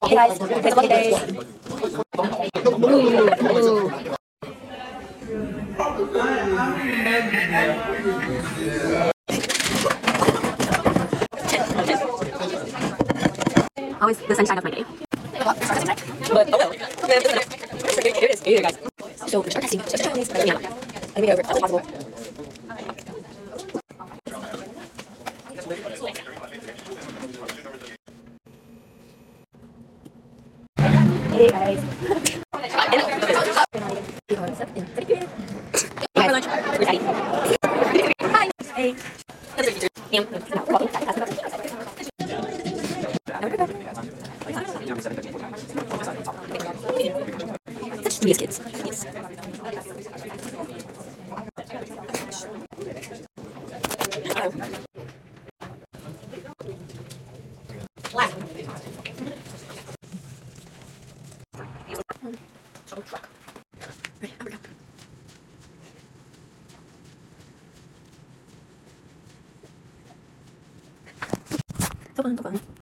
Hey guys, today's a lucky day. Always the sunshine of my day. But oh well. Here it is. Here, guys. So start testing. Let me know over. That's possible. Hey guys. For lunch. We're Daddy. Hi. Hey. Such sweet kids. Yes. So fun, so fun.